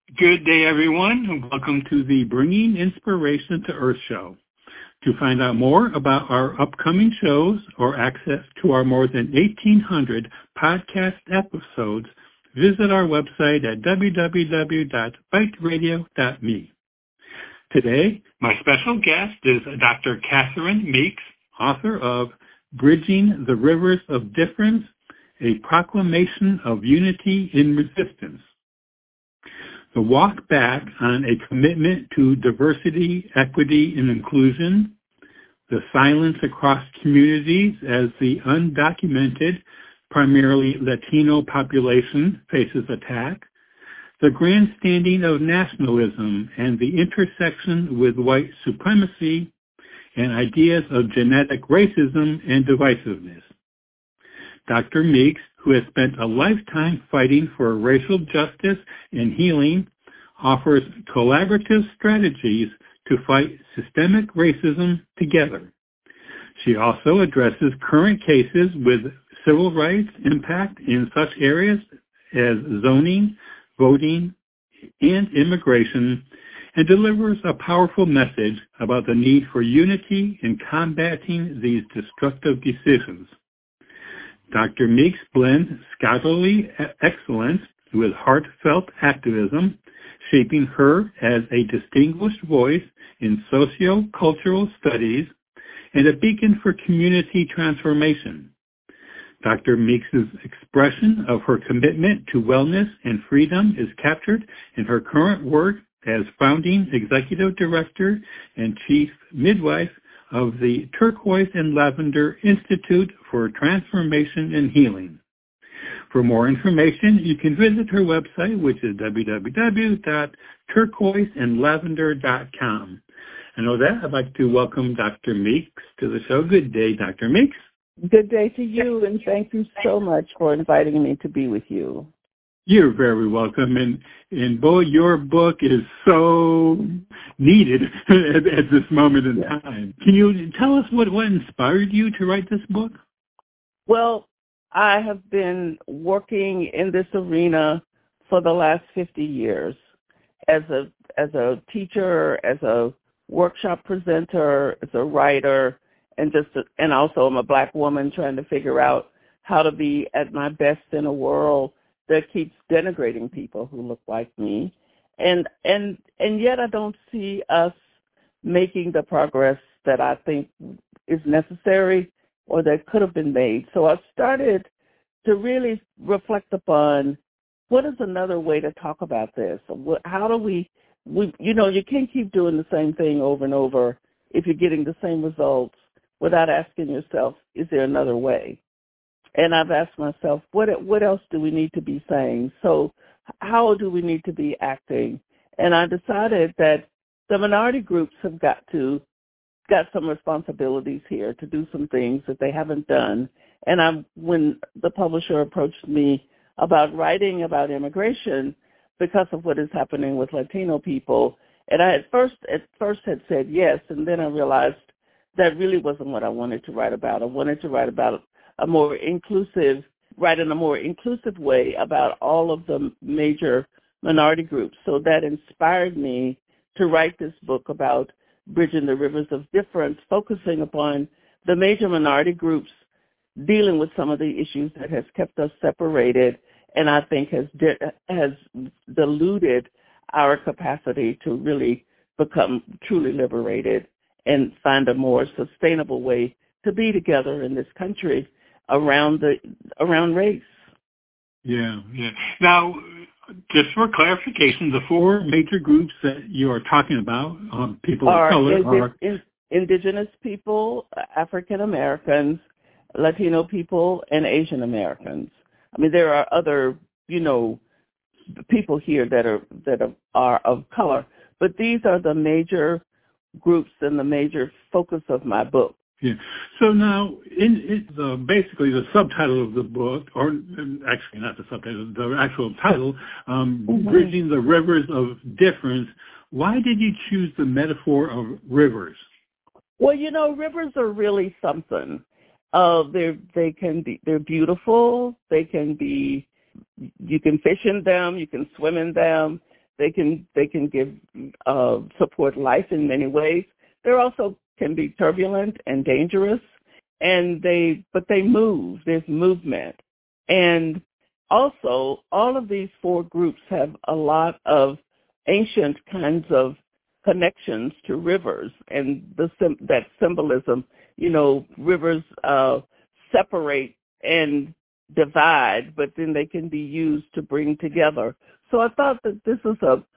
Good day, everyone, and welcome to the Bringing Inspiration to Earth show. To find out more about our upcoming shows or access to our more than 1,800 podcast episodes, visit our website at www.biteradio.me. Today, my special guest is Dr. Catherine Meeks, author of Bridging the Rivers of Difference, a Proclamation of Unity in Resistance. The walk back on a commitment to diversity, equity, and inclusion, the silence across communities as the undocumented, primarily Latino population faces attack, the grandstanding of nationalism and the intersection with white supremacy, and ideas of genetic racism and divisiveness. Dr. Meeks, who has spent a lifetime fighting for racial justice and healing, offers collaborative strategies to fight systemic racism together. She also addresses current cases with civil rights impact in such areas as zoning, voting, and immigration, and delivers a powerful message about the need for unity in combating these destructive decisions. Dr. Meeks blends scholarly excellence with heartfelt activism, shaping her as a distinguished voice in socio-cultural studies and a beacon for community transformation. Dr. Meeks' expression of her commitment to wellness and freedom is captured in her current work as founding executive director and chief midwife of the Turquoise and Lavender Institute for Transformation and Healing. For more information, you can visit her website, which is www.turquoiseandlavender.com. And with that, I'd like to welcome Dr. Meeks to the show. Good day, Dr. Meeks. Good day to you, and thank you so much for inviting me to be with you. You're very welcome. And boy, your book is so needed at this moment in time. Can you tell us what inspired you to write this book? Well, I have been working in this arena for the last 50 years as a teacher, as a workshop presenter, as a writer, and also I'm a Black woman trying to figure out how to be at my best in a world that keeps denigrating people who look like me. And yet I don't see us making the progress that I think is necessary or that could have been made. So I started to really reflect upon what is another way to talk about this? How do we you can't keep doing the same thing over and over if you're getting the same results without asking yourself, is there another way? And I've asked myself, what else do we need to be saying? So how do we need to be acting? And I decided that the minority groups have got some responsibilities here to do some things that they haven't done. And when the publisher approached me about writing about immigration because of what is happening with Latino people, and I at first had said yes, and then I realized that really wasn't what I wanted to write about. I wanted to write about write in a more inclusive way about all of the major minority groups. So that inspired me to write this book about Bridging the Rivers of Difference, focusing upon the major minority groups dealing with some of the issues that has kept us separated, and I think has diluted our capacity to really become truly liberated and find a more sustainable way to be together in this country around race. Yeah. Now, just for clarification, the four major groups that you are talking about, people of color, are Indigenous people, African Americans, Latino people, and Asian Americans. I mean, there are other, people here that are of color, but these are the major groups and the major focus of my book. Yeah. So now, basically the subtitle of the book, or actually not the subtitle, the actual title, Bridging the Rivers of Difference. Why did you choose the metaphor of rivers? Well, rivers are really something. They're beautiful. They can be, you can fish in them, you can swim in them. They can give support life in many ways. They also can be turbulent and dangerous, but they move. There's movement, and also all of these four groups have a lot of ancient kinds of connections to rivers and that symbolism. Rivers separate and divide, but then they can be used to bring together. So I thought that this is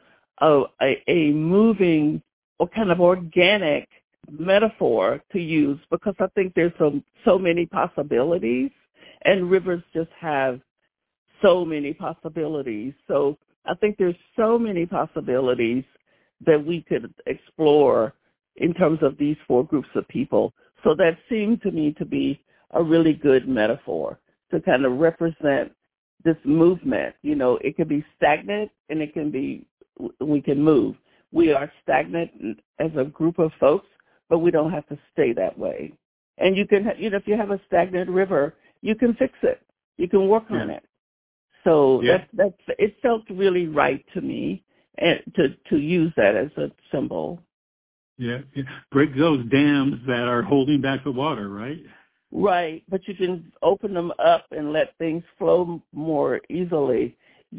a moving or kind of organic metaphor to use, because I think there's so many possibilities, and rivers just have so many possibilities. So I think there's so many possibilities that we could explore in terms of these four groups of people. So that seemed to me to be a really good metaphor to kind of represent this movement. It can be stagnant and we can move. We are stagnant as a group of folks, but we don't have to stay that way. And you can, if you have a stagnant river, you can fix it. You can work on it. So it felt really right to me, and to use that as a symbol. Yeah. Break those dams that are holding back the water, right? Right, but you can open them up and let things flow more easily.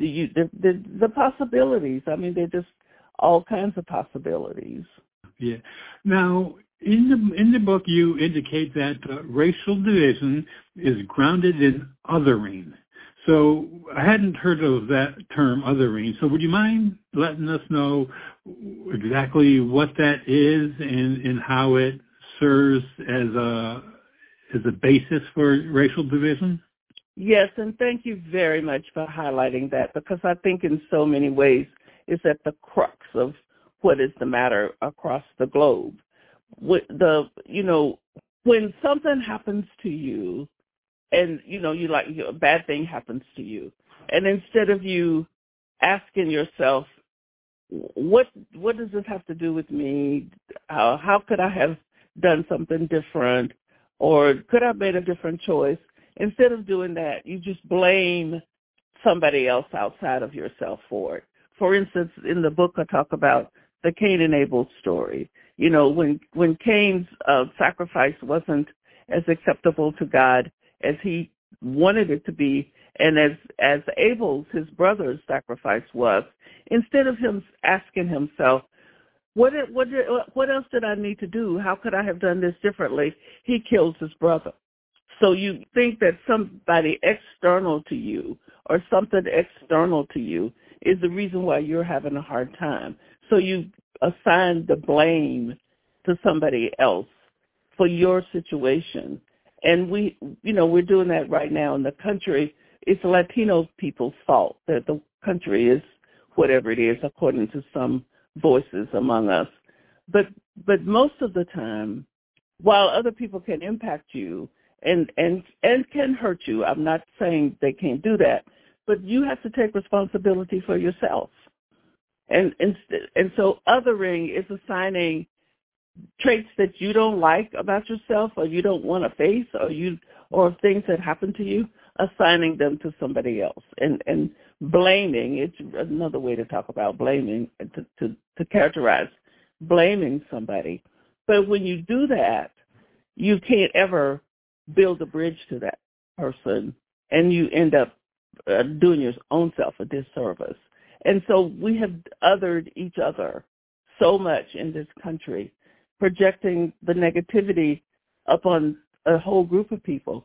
The possibilities, I mean, they're just all kinds of possibilities. Yeah. Now, in the book, you indicate that racial division is grounded in othering. So I hadn't heard of that term, othering. So would you mind letting us know exactly what that is and how it serves as a basis for racial division? Yes, and thank you very much for highlighting that, because I think in so many ways it's at the crux of what is the matter across the globe. When something happens to you, and a bad thing happens to you, and instead of you asking yourself, what does this have to do with me? How could I have done something different, or could I have made a different choice? Instead of doing that, you just blame somebody else outside of yourself for it. For instance, in the book I talk about the Cain and Abel story. When Cain's sacrifice wasn't as acceptable to God as he wanted it to be, and as Abel's, his brother's sacrifice was, instead of him asking himself, what else did I need to do? How could I have done this differently? He kills his brother. So you think that somebody external to you or something external to you is the reason why you're having a hard time. So you assign the blame to somebody else for your situation. And we're doing that right now in the country. It's Latino people's fault that the country is whatever it is, according to some voices among us. But most of the time, while other people can impact you and can hurt you, I'm not saying they can't do that, but you have to take responsibility for yourself. And so othering is assigning traits that you don't like about yourself, or you don't want to face, or things that happen to you, assigning them to somebody else, and blaming. It's another way to talk about blaming, to characterize blaming somebody. But when you do that, you can't ever build a bridge to that person, and you end up doing your own self a disservice. And so we have othered each other so much in this country, projecting the negativity upon a whole group of people.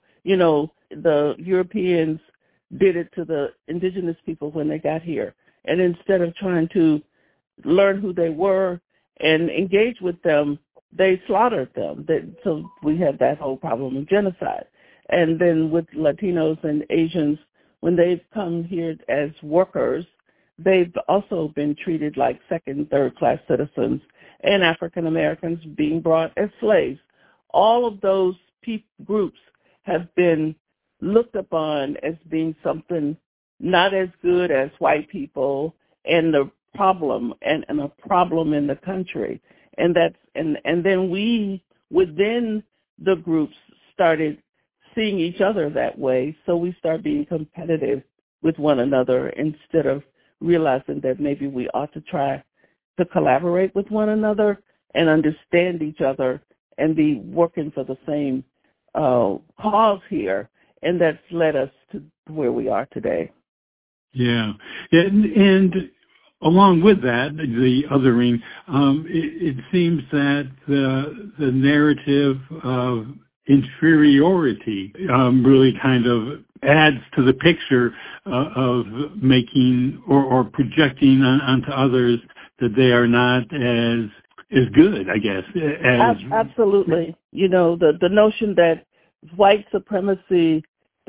The Europeans did it to the indigenous people when they got here. And instead of trying to learn who they were and engage with them, they slaughtered them. So we had that whole problem of genocide. And then with Latinos and Asians, when they've come here as workers, they've also been treated like second, third-class citizens, and African Americans being brought as slaves. All of those groups have been looked upon as being something not as good as white people, and the problem and a problem in the country. And then we within the groups started seeing each other that way, so we start being competitive with one another instead of realizing that maybe we ought to try to collaborate with one another and understand each other and be working for the same cause here. And that's led us to where we are today. Yeah. And along with that, the othering, it seems that the narrative of inferiority really kind of adds to the picture of making or projecting onto others that they are not as good, I guess. Absolutely. You know, the notion that the white supremacy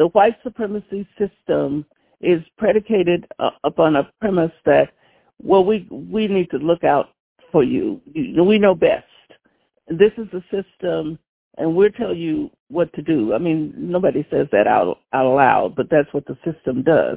system is predicated upon a premise that, well, we need to look out for you. We know best. This is the system, and we'll tell you what to do. I mean, nobody says that out loud, but that's what the system does.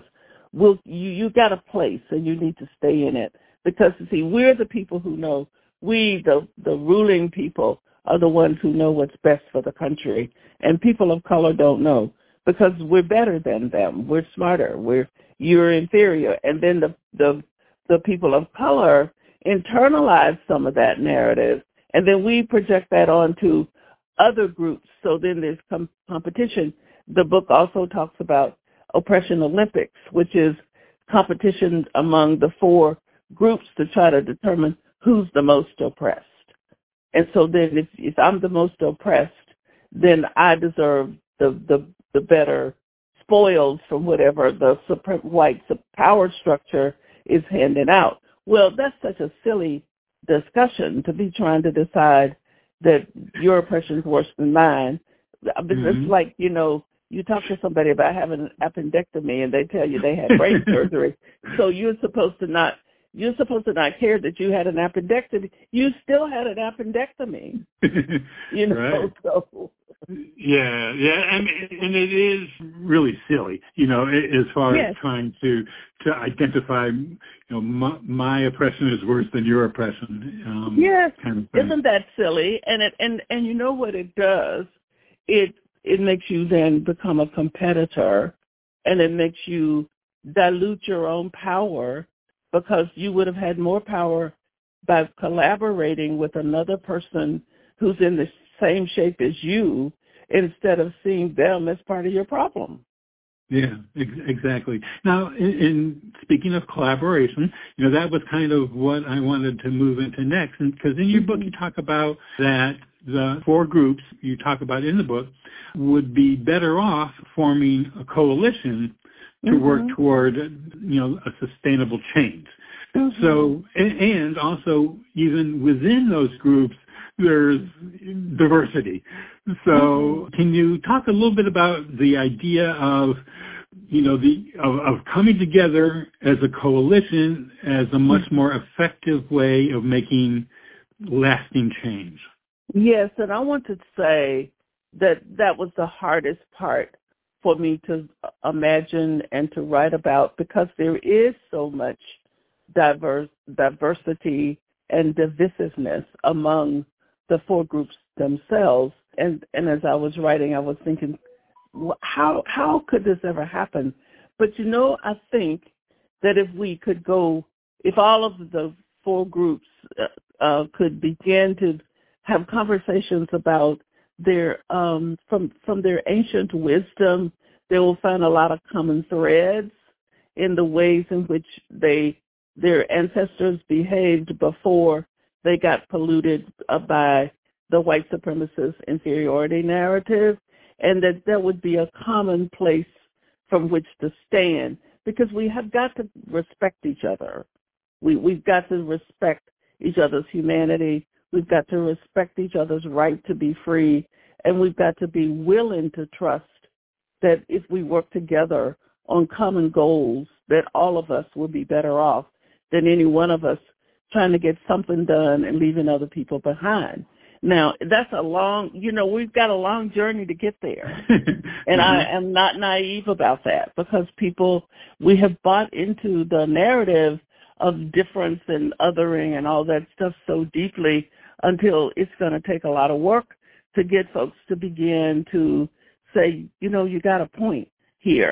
You got a place, and you need to stay in it. Because, you see, we're the people who know. We, the ruling people, are the ones who know what's best for the country. And people of color don't know because we're better than them. We're smarter. You're inferior. And then the people of color internalize some of that narrative, and then we project that onto other groups. So then there's competition. The book also talks about Oppression Olympics, which is competition among the four groups to try to determine who's the most oppressed. And so then if I'm the most oppressed, then I deserve the better spoils from whatever the white power structure is handing out. Well, that's such a silly discussion to be trying to decide that your oppression is worse than mine. It's like, you know, you talk to somebody about having an appendectomy and they tell you they had brain surgery. So you're supposed to not care that you had an appendectomy. You still had an appendectomy. You know, right. So. Yeah, I mean, and it is really silly, you know, as far as trying to identify, you know, my oppression is worse than your oppression. Yes, kind of thing. Isn't that silly? And you know what it does? It makes you then become a competitor, and it makes you dilute your own power, because you would have had more power by collaborating with another person who's in the same shape as you, instead of seeing them as part of your problem. Yeah, exactly. Now, in speaking of collaboration, you know, that was kind of what I wanted to move into next. And because in your book you talk about that the four groups you talk about in the book would be better off forming a coalition to work toward, you know, a sustainable change. So, and also even within those groups, there's diversity. So can you talk a little bit about the idea of, you know, of coming together as a coalition as a much more effective way of making lasting change? Yes, and I want to say that was the hardest part for me to imagine and to write about, because there is so much diversity and divisiveness among the four groups themselves. And as I was writing, I was thinking, how could this ever happen? But, you know, I think that if all of the four groups could begin to have conversations about their from their ancient wisdom, they will find a lot of common threads in the ways in which their ancestors behaved before they got polluted by the white supremacist inferiority narrative, and that there would be a common place from which to stand, because we have got to respect each other. We've got to respect each other's humanity. We've got to respect each other's right to be free, and we've got to be willing to trust that if we work together on common goals, that all of us will be better off than any one of us trying to get something done and leaving other people behind. Now, that's we've got a long journey to get there. And I am not naive about that, because we have bought into the narrative of difference and othering and all that stuff so deeply, until it's going to take a lot of work to get folks to begin to say, you know, you got a point here.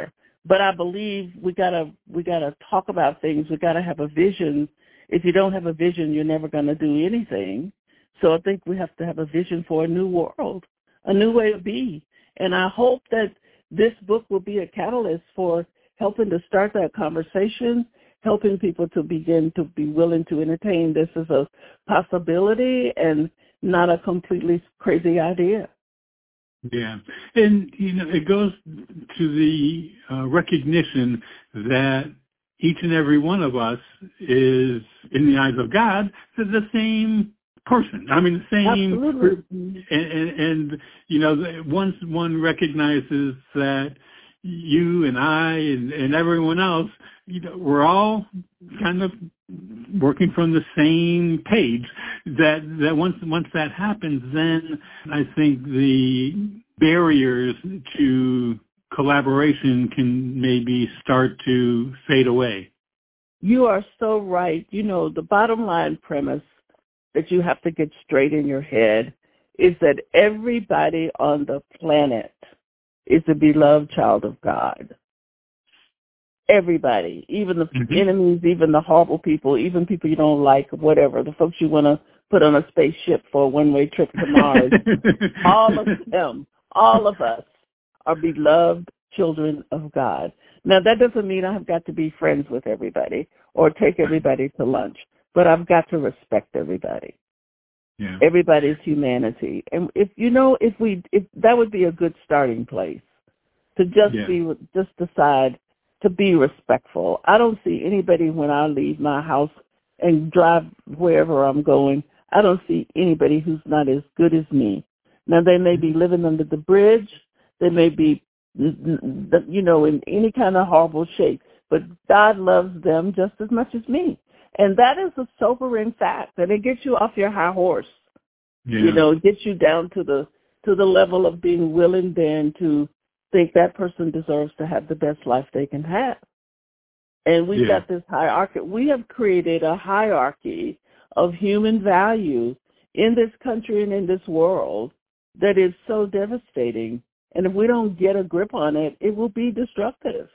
But I believe we gotta talk about things. We gotta have a vision. If you don't have a vision, you're never gonna do anything. So I think we have to have a vision for a new world, a new way to be. And I hope that this book will be a catalyst for helping to start that conversation, helping people to begin to be willing to entertain this as a possibility and not a completely crazy idea. Yeah. And, it goes to the recognition that each and every one of us is, in the eyes of God, the same person. I mean, the same. Absolutely. And once one recognizes that you and I and everyone else, we're all kind of working from the same page, that once that happens, then I think the barriers to collaboration can maybe start to fade away. You are so right. The bottom line premise that you have to get straight in your head is that everybody on the planet is a beloved child of God. Everybody, even the enemies, even the horrible people, even people you don't like, whatever, the folks you want to put on a spaceship for a one-way trip to Mars, all of them, all of us are beloved children of God. Now, that doesn't mean I've got to be friends with everybody or take everybody to lunch, but I've got to respect everybody. Yeah. Everybody's humanity. And if that would be a good starting place to just decide to be respectful. I don't see anybody when I leave my house and drive wherever I'm going. I don't see anybody who's not as good as me. Now, they may be living under the bridge. They may be, in any kind of horrible shape. But God loves them just as much as me. And that is a sobering fact. And it gets you off your high horse. Yeah. It gets you down to the level of being willing then to think that person deserves to have the best life they can have. And we've got this hierarchy. We have created a hierarchy of human value in this country and in this world that is so devastating. And if we don't get a grip on it, it will be destructive.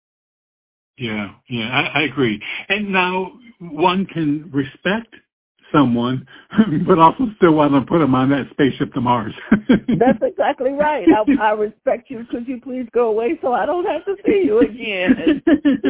Yeah, I agree. And now one can respect someone, but also still want to put them on that spaceship to Mars. That's exactly right. I respect you. Could you please go away so I don't have to see you again?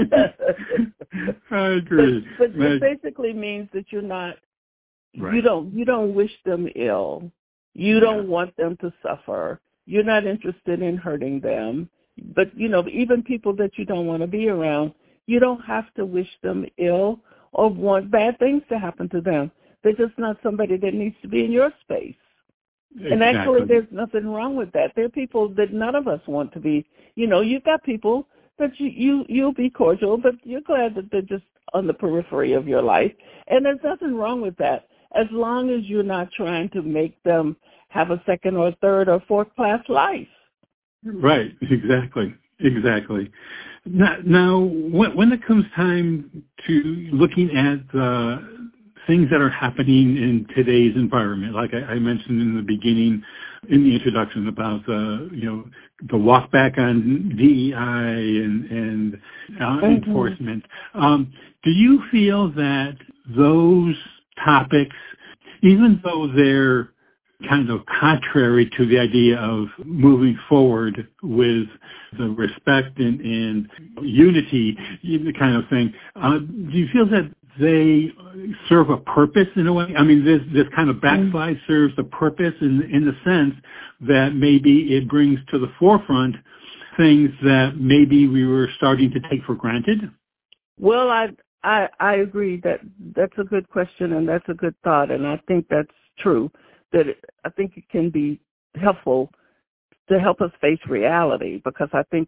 I agree. But it basically means that you're not, right. You don't wish them ill. You don't want them to suffer. You're not interested in hurting them. But, even people that you don't want to be around, you don't have to wish them ill or want bad things to happen to them. They're just not somebody that needs to be in your space. Exactly. And actually, there's nothing wrong with that. There are people that none of us want to be. You've got people that you'll be cordial, but you're glad that they're just on the periphery of your life. And there's nothing wrong with that, as long as you're not trying to make them have a second or third or fourth class life. Right. Exactly. Now, when it comes time to looking at things that are happening in today's environment, like I mentioned in the beginning, in the introduction about the walk back on DEI and enforcement, do you feel that those topics, even though they're kind of contrary to the idea of moving forward with the respect and unity kind of thing, do you feel that they serve a purpose in a way? I mean, this kind of backslide serves a purpose in the sense that maybe it brings to the forefront things that maybe we were starting to take for granted? Well, I agree that's a good question and that's a good thought, and I think that's true. That I think it can be helpful to help us face reality, because I think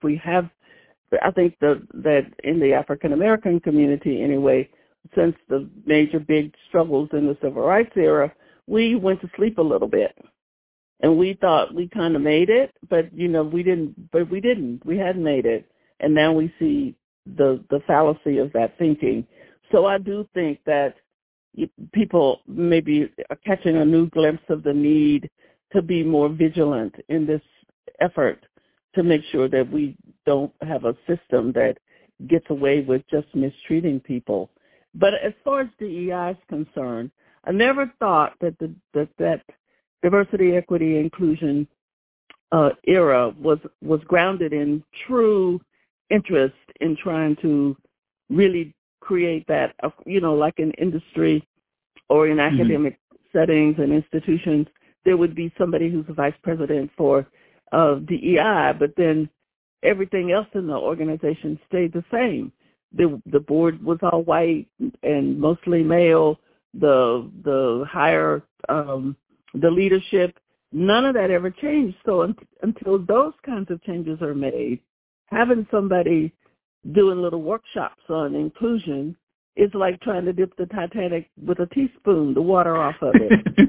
that in the African American community anyway, since the major big struggles in the civil rights era, we went to sleep a little bit. And we thought we kind of made it, but we didn't. We hadn't made it. And now we see the fallacy of that thinking. So I do think that people maybe are catching a new glimpse of the need to be more vigilant in this effort to make sure that we don't have a system that gets away with just mistreating people. But as far as DEI is concerned, I never thought that that diversity, equity, inclusion era was grounded in true interest in trying to really create that, like in industry or in academic settings and institutions, there would be somebody who's the vice president for DEI, but then everything else in the organization stayed the same. The board was all white and mostly male. The higher the leadership, none of that ever changed. So until those kinds of changes are made, having somebody doing little workshops on inclusion is like trying to dip the Titanic with a teaspoon, the water off of it.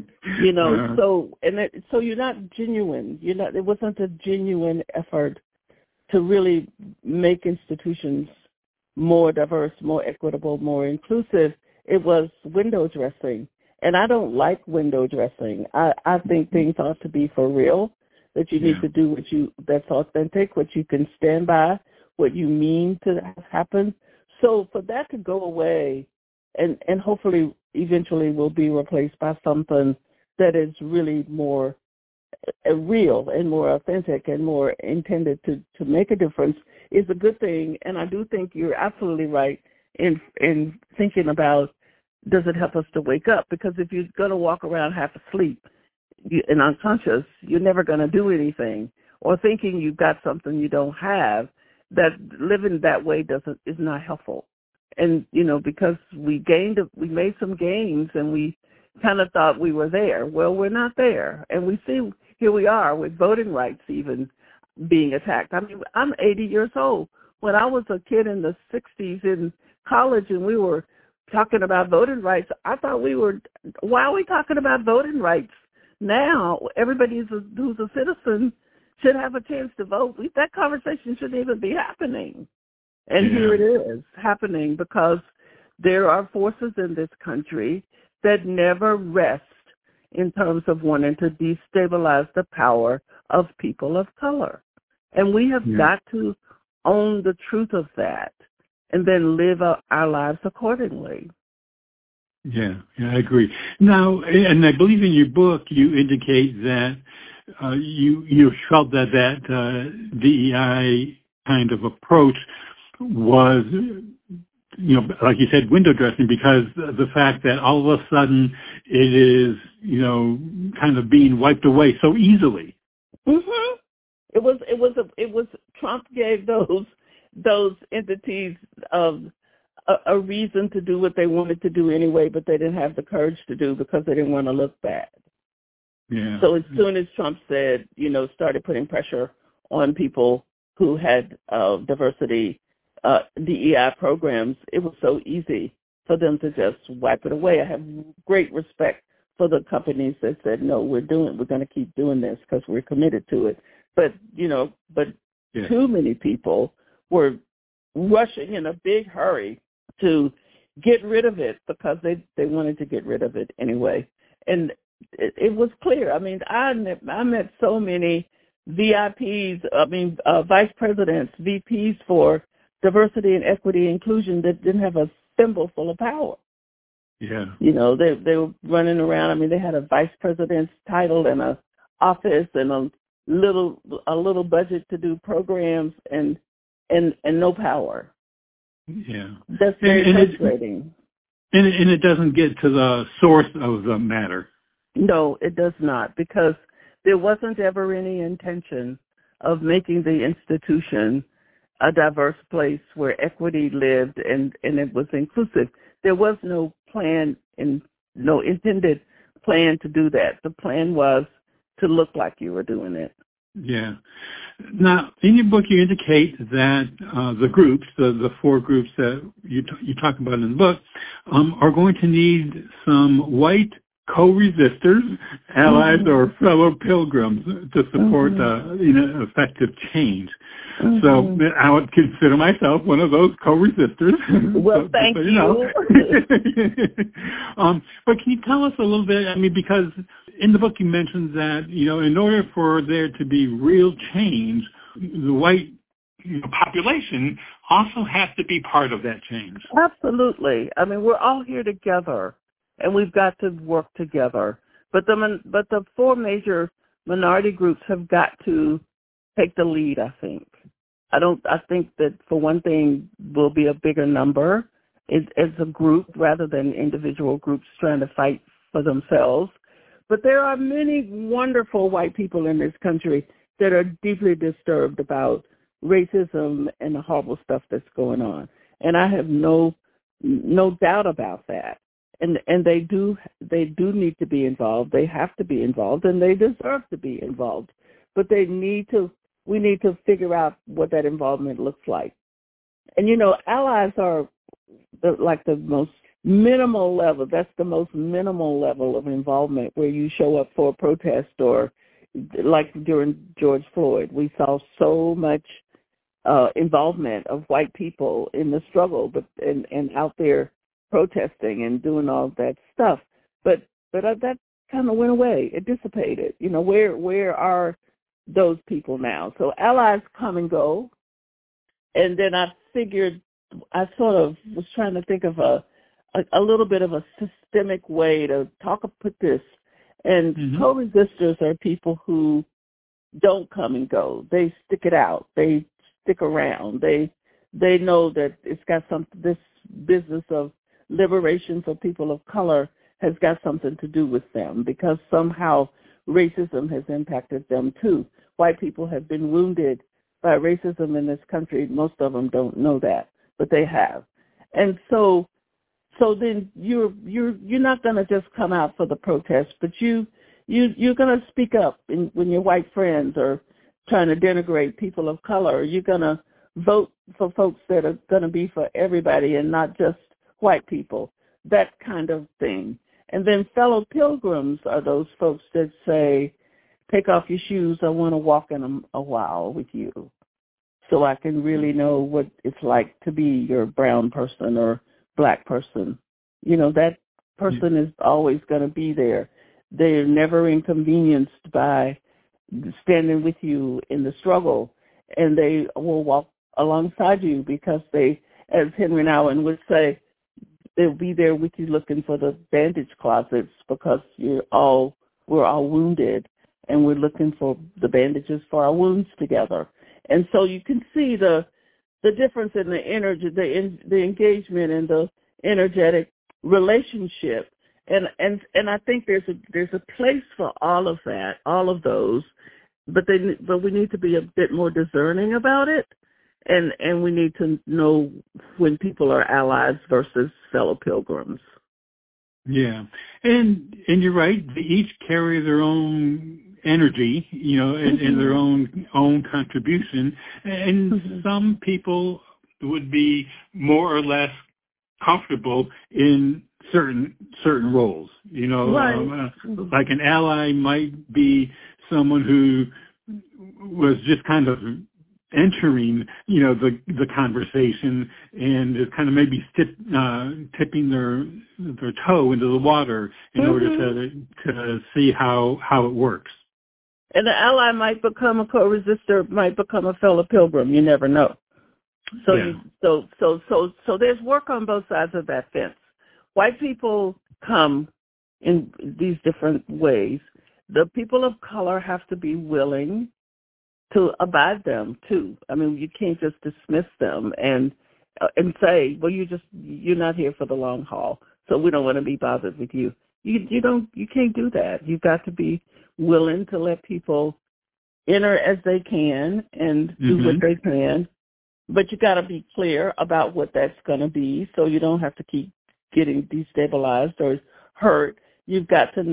So you're not genuine. It wasn't a genuine effort to really make institutions more diverse, more equitable, more inclusive. It was window dressing. And I don't like window dressing. I think things ought to be for real, that you need to do that's authentic, what you can stand by, what you mean to happen. So for that to go away and hopefully eventually will be replaced by something that is really more real and more authentic and more intended to make a difference is a good thing. And I do think you're absolutely right in thinking about, does it help us to wake up? Because if you're going to walk around half asleep and unconscious, you're never going to do anything. Or thinking you've got something you don't have, that living that way is not helpful. And, because we made some gains and we kind of thought we were there. Well, we're not there. And we see, here we are with voting rights even being attacked. I mean, I'm 80 years old. When I was a kid in the 60s in college and we were talking about voting rights, I thought why are we talking about voting rights now? Everybody who's a citizen should have a chance to vote. That conversation shouldn't even be happening. And here it is happening because there are forces in this country that never rest in terms of wanting to destabilize the power of people of color. And we have got to own the truth of that and then live our lives accordingly. Yeah, I agree. Now, and I believe in your book you indicate that you felt that DEI kind of approach was, like you said, window dressing, because the fact that all of a sudden it is, kind of being wiped away so easily. Mm-hmm. It was Trump gave those entities a reason to do what they wanted to do anyway, but they didn't have the courage to do because they didn't want to look bad. Yeah. So as soon as Trump said, started putting pressure on people who had diversity DEI programs, it was so easy for them to just wipe it away. I have great respect for the companies that said, no, we're going to keep doing this because we're committed to it. But, too many people were rushing in a big hurry to get rid of it because they wanted to get rid of it anyway. And it was clear. I mean, I met so many VIPs, vice presidents, VPs for diversity and equity inclusion that didn't have a thimble full of power. Yeah. They were running around. I mean, they had a vice president's title and a office and a little budget to do programs and no power. Yeah. That's very frustrating. And it doesn't get to the source of the matter. No, it does not, because there wasn't ever any intention of making the institution a diverse place where equity lived and it was inclusive. There was no plan and no intended plan to do that. The plan was to look like you were doing it. Yeah. Now, in your book, you indicate that the groups, the four groups that you talk about in the book, are going to need some white co-resistors, allies, or fellow pilgrims to support effective change. So I would consider myself one of those co-resistors. Well, thank you. But can you tell us a little bit, because in the book you mentioned that, in order for there to be real change, the white population also has to be part of that change. Absolutely. I mean, we're all here together, and we've got to work together. But the four major minority groups have got to take the lead, I think. I think that, for one thing, will be a bigger number as a group rather than individual groups trying to fight for themselves. But there are many wonderful white people in this country that are deeply disturbed about racism and the horrible stuff that's going on. And I have no doubt about that. And they do need to be involved. They have to be involved, and they deserve to be involved. But we need to figure out what that involvement looks like. And, allies are the most minimal level. That's the most minimal level of involvement, where you show up for a protest, or like during George Floyd, we saw so much involvement of white people in the struggle, and out there protesting and doing all that stuff. But that kind of went away. It dissipated. Where are those people now? So allies come and go. And then I sort of was trying to think of a little bit of a systemic way to put this. And co-resistors are people who don't come and go. They stick it out. They stick around. They know that it's got this business of liberation for people of color has got something to do with them, because somehow racism has impacted them too. White people have been wounded by racism in this country. Most of them don't know that, but they have. And so then you're not going to just come out for the protest, but you're going to speak up when your white friends are trying to denigrate people of color. You're going to vote for folks that are going to be for everybody and not just white people, that kind of thing. And then fellow pilgrims are those folks that say, take off your shoes, I want to walk in them a while with you, so I can really know what it's like to be your brown person or black person. That person is always going to be there. They're never inconvenienced by standing with you in the struggle, and they will walk alongside you because they, as Henry Nouwen would say, they'll be there with you looking for the bandage closets, because we're all wounded, and we're looking for the bandages for our wounds together. And so you can see the difference in the energy, the engagement, and the energetic relationship. And I think there's a place for all of that, all of those, but we need to be a bit more discerning about it. And we need to know when people are allies versus fellow pilgrims. Yeah, and you're right. They each carry their own energy, and their own contribution. And some people would be more or less comfortable in certain roles. Right. Like an ally might be someone who was just kind of entering, the conversation, and is kind of maybe tipping their toe into the water in order to see how it works. And the ally might become a co-resistor, might become a fellow pilgrim. You never know. So yeah. So there's work on both sides of that fence. White people come in these different ways. The people of color have to be willing to abide them too. I mean, you can't just dismiss them and say, well, you're not here for the long haul, so we don't want to be bothered with you. You can't do that. You've got to be willing to let people enter as they can and do what they can, but you got to be clear about what that's going to be, so you don't have to keep getting destabilized or hurt. You've got to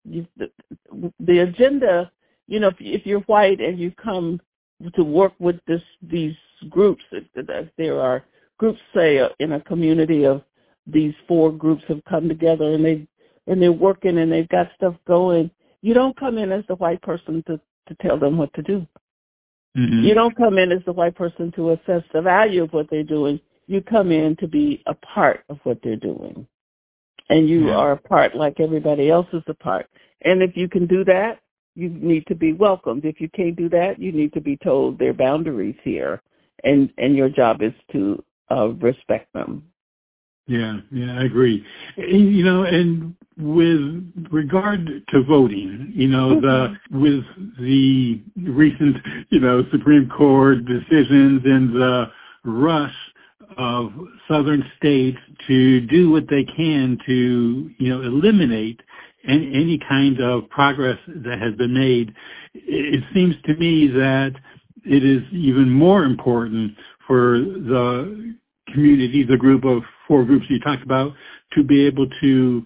the agenda. If you're white and you come to work with these groups, if there are groups, say, in a community of these four groups have come together and they're working and they've got stuff going, you don't come in as the white person to tell them what to do. You don't come in as the white person to assess the value of what they're doing. You come in to be a part of what they're doing. And you are a part like everybody else is a part. And if you can do that, you need to be welcomed. If you can't do that, you need to be told there are boundaries here, and your job is to respect them. Yeah, I agree. And with regard to voting, with the recent, Supreme Court decisions and the rush of southern states to do what they can to, eliminate any kind of progress that has been made, it seems to me that it is even more important for the community, the group of 4 groups you talked about, to be able to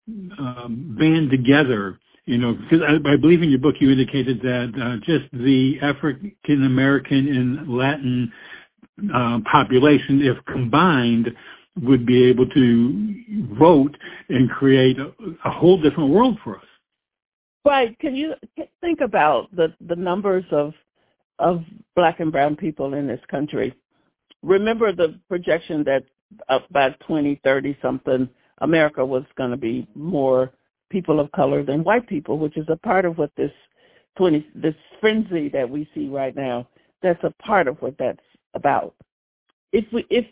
band together. Because I believe in your book you indicated that just the African American and Latin population, if combined, would be able to vote and create a whole different world for us. Right. Can you think about the numbers of Black and brown people in this country? Remember the projection that by 2030 something, America was going to be more people of color than white people, which is a part of what this frenzy that we see right now. That's a part of what that's about. If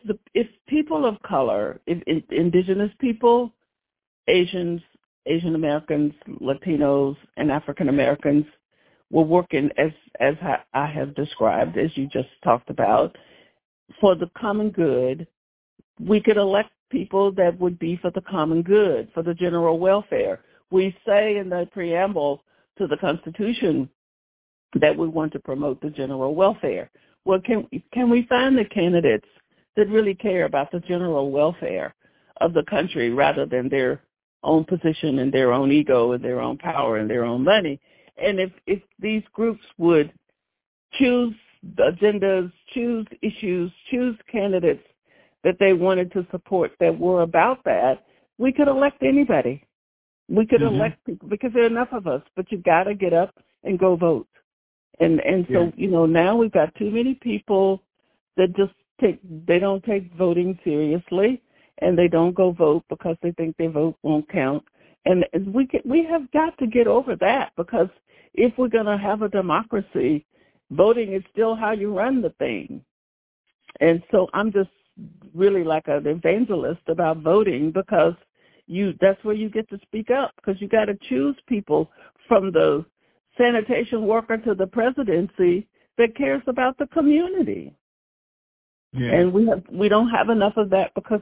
people of color, if indigenous people, Asians, Asian Americans, Latinos, and African Americans were working as I have described, as you just talked about, for the common good, we could elect people that would be for the common good, for the general welfare. We say in the preamble to the Constitution that we want to promote the general welfare. Well, can we find the candidates that really care about the general welfare of the country rather than their own position and their own ego and their own power and their own money? And if these groups would choose agendas, choose issues, choose candidates that they wanted to support that were about that, we could elect anybody. We could elect people because there are enough of us, but you've got to get up and go vote. And so, now we've got too many people that just they don't take voting seriously, and they don't go vote because they think their vote won't count. And we have got to get over that, because if we're going to have a democracy, voting is still how you run the thing. And so I'm just really like an evangelist about voting, because that's where you get to speak up, because you got to choose people from the sanitation worker to the presidency that cares about the community. Yeah. And we don't have enough of that, because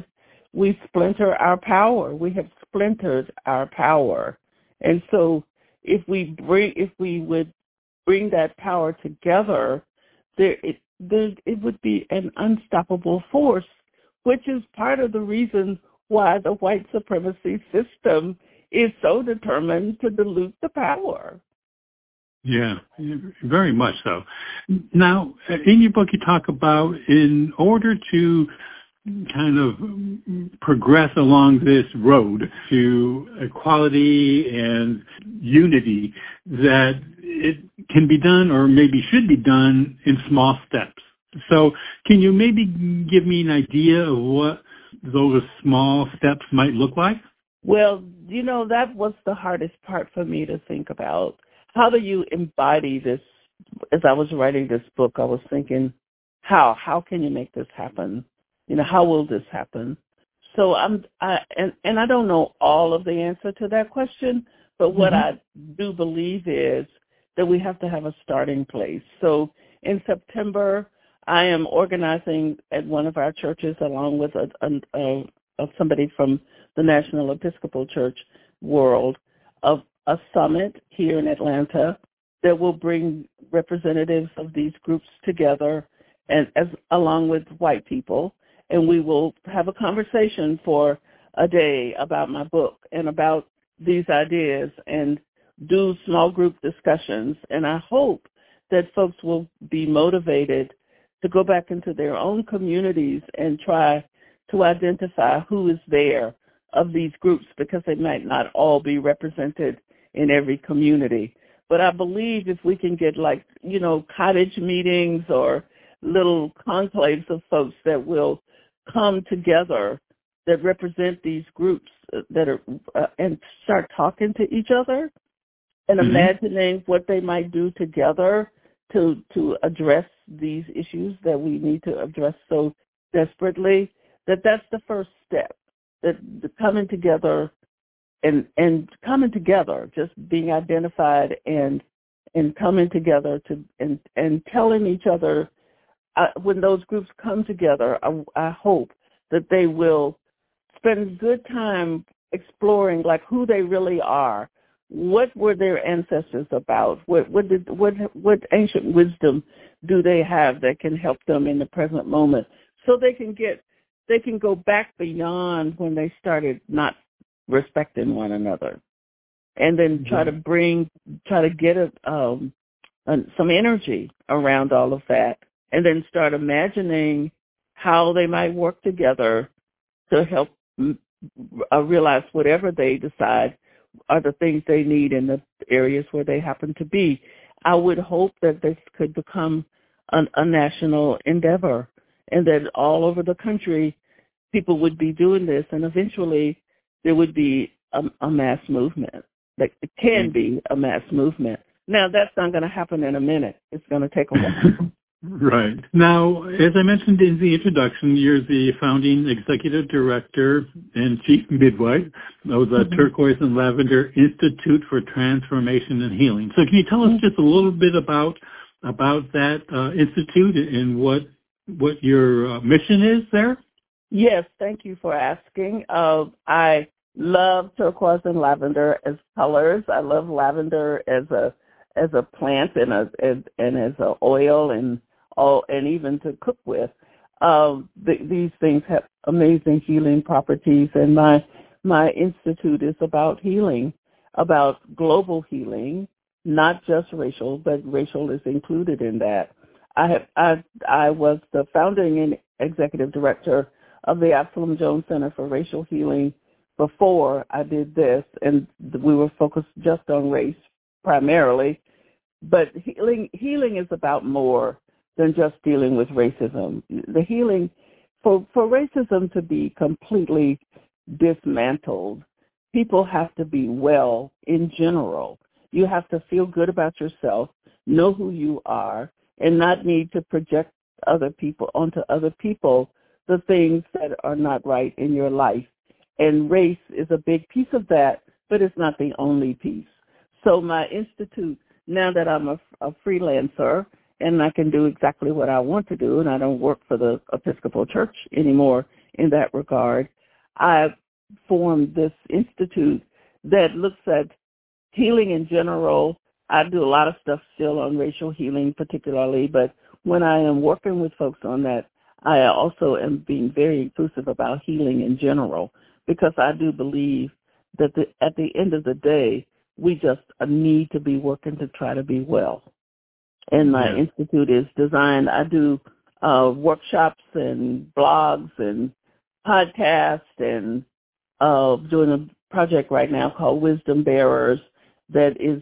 we splinter our power. We have splintered our power. And so if we would bring that power together, it would be an unstoppable force, which is part of the reason why the white supremacy system is so determined to dilute the power. Yeah, very much so. Now, in your book, you talk about, in order to kind of progress along this road to equality and unity, that it can be done, or maybe should be done, in small steps. So can you maybe give me an idea of what those small steps might look like? Well, that was the hardest part for me to think about. How do you embody this? As I was writing this book, I was thinking, how can you make this happen? How will this happen? So I don't know all of the answer to that question, but what I do believe is that we have to have a starting place. So in September, I am organizing at one of our churches, along with somebody from the National Episcopal Church world, of a summit here in Atlanta that will bring representatives of these groups together, and along with white people, and we will have a conversation for a day about my book and about these ideas, and do small group discussions. And I hope that folks will be motivated to go back into their own communities and try to identify who is there of these groups, because they might not all be represented in every community. But I believe if we can get cottage meetings or little conclaves of folks that will come together that represent these groups that are and start talking to each other, and imagining what they might do together to address these issues that we need to address so desperately, that's the first step, that the coming together and coming together, just being identified and coming together and telling each other, when those groups come together, I hope that they will spend good time exploring like who they really are. What were their ancestors about? What ancient wisdom do they have that can help them in the present moment, so they can go back beyond when they started not respecting one another, and then try to get some energy around all of that, and then start imagining how they might work together to help realize whatever they decide are the things they need in the areas where they happen to be. I would hope that this could become a national endeavor, and that all over the country people would be doing this, and eventually there would be a mass movement. Like, it can be a mass movement. Now, that's not going to happen in a minute. It's going to take a while. Right. Now, as I mentioned in the introduction, you're the founding executive director and chief midwife of the Turquoise and Lavender Institute for Transformation and Healing. So can you tell us just a little bit about that institute and what your mission is there? Yes, thank you for asking. I love turquoise and lavender as colors. I love lavender as a plant and as a oil and even to cook with. These things have amazing healing properties, and my institute is about healing, about global healing, not just racial, but racial is included in that. I was the founding and executive director of the Absalom Jones Center for Racial Healing before I did this, and we were focused just on race primarily. But healing is about more than just dealing with racism. The healing, for racism to be completely dismantled, people have to be well in general. You have to feel good about yourself, know who you are, and not need to project onto other people the things that are not right in your life. And race is a big piece of that, but it's not the only piece. So my institute, now that I'm a freelancer and I can do exactly what I want to do, and I don't work for the Episcopal Church anymore in that regard, I formed this institute that looks at healing in general. I do a lot of stuff still on racial healing particularly, but when I am working with folks on that, I also am being very inclusive about healing in general, because I do believe that at the end of the day, we just need to be working to try to be well. And my institute is designed, I do workshops and blogs and podcasts, and doing a project right now called Wisdom Bearers that is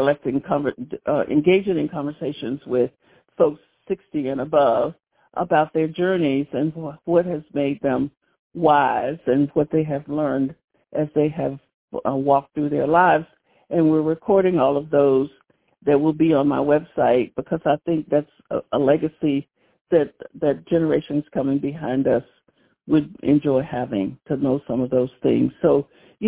engaging in conversations with folks 60 and above about their journeys and what has made them wise and what they have learned as they have walked through their lives. And we're recording all of those that will be on my website, because I think that's a legacy that generations coming behind us would enjoy having, to know some of those things. So,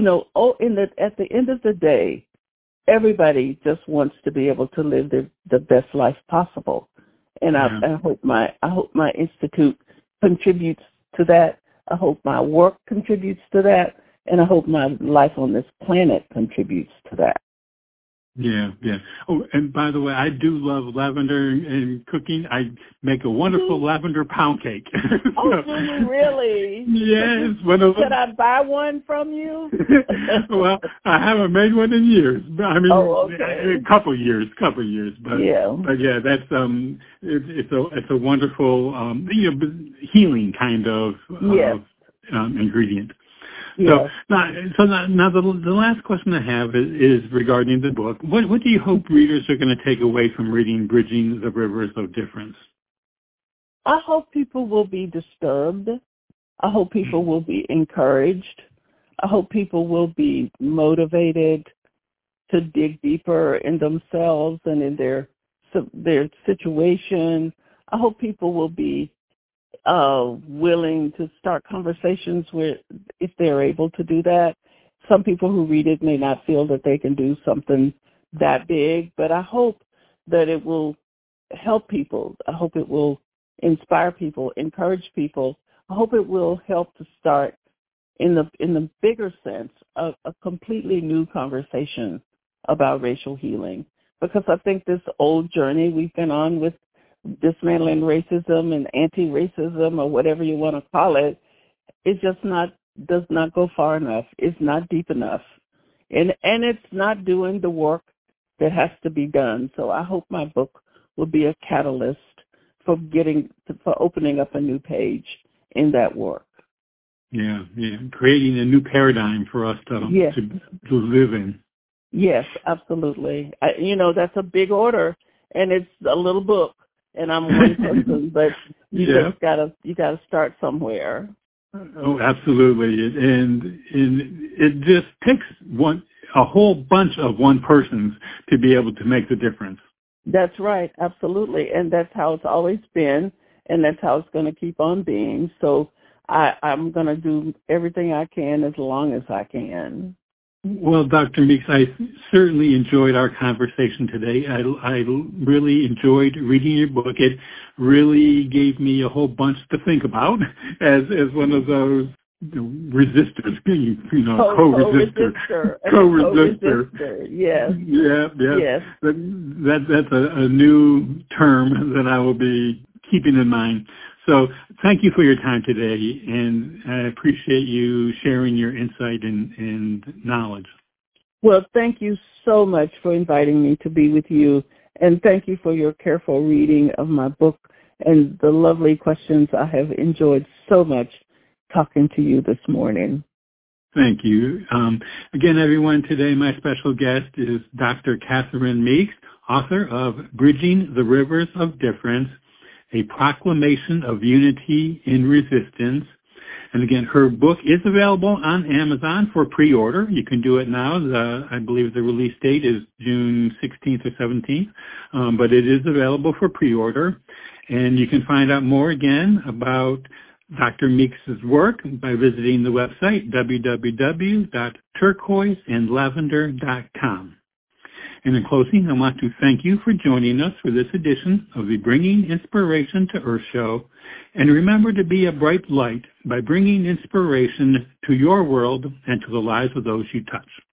at the end of the day, everybody just wants to be able to live the best life possible. And I hope my institute contributes to that. I hope my work contributes to that, and I hope my life on this planet contributes to that. Yeah. Oh, and by the way, I do love lavender and cooking. I make a wonderful lavender pound cake. Oh, do you really? Yes. Should I buy one from you? Well, I haven't made one in years. I mean, okay. a couple years. But yeah, that's it's a wonderful healing kind of ingredient. Yeah. So now the last question I have is regarding the book. What do you hope readers are going to take away from reading Bridging the Rivers of Difference? I hope people will be disturbed. I hope people will be encouraged. I hope people will be motivated to dig deeper in themselves and in their situation. I hope people will be willing to start conversations if they're able to do that. Some people who read it may not feel that they can do something that big, but I hope that it will help people. I hope it will inspire people, encourage people. I hope it will help to start in the bigger sense a completely new conversation about racial healing. Because I think this old journey we've been on with dismantling racism and anti-racism or whatever you want to call it, does not go far enough. It's not deep enough. And it's not doing the work that has to be done. So I hope my book will be a catalyst for opening up a new page in that work. Yeah, creating a new paradigm for us to live in. Yes, absolutely. That's a big order, and it's a little book, and I'm one person, but you gotta start somewhere. Oh, absolutely, and it just takes a whole bunch of one person's to be able to make the difference. That's right, absolutely, and that's how it's always been, and that's how it's going to keep on being. So I'm going to do everything I can as long as I can. Well, Dr. Meeks, I certainly enjoyed our conversation today. I really enjoyed reading your book. It really gave me a whole bunch to think about as one of those resistors, co-resistor. Yes. Yeah. Yes. That's a new term that I will be keeping in mind. So thank you for your time today, and I appreciate you sharing your insight and knowledge. Well, thank you so much for inviting me to be with you, and thank you for your careful reading of my book and the lovely questions. I have enjoyed so much talking to you this morning. Thank you. Again, everyone, today my special guest is Dr. Catherine Meeks, author of Bridging the Rivers of Difference, A Proclamation of Unity in Resistance. And again, her book is available on Amazon for pre-order. You can do it now. I believe the release date is June 16th or 17th, but it is available for pre-order. And you can find out more again about Dr. Meeks' work by visiting the website www.turquoiseandlavender.com. And in closing, I want to thank you for joining us for this edition of the Bringing Inspiration to Earth show. And remember to be a bright light by bringing inspiration to your world and to the lives of those you touch.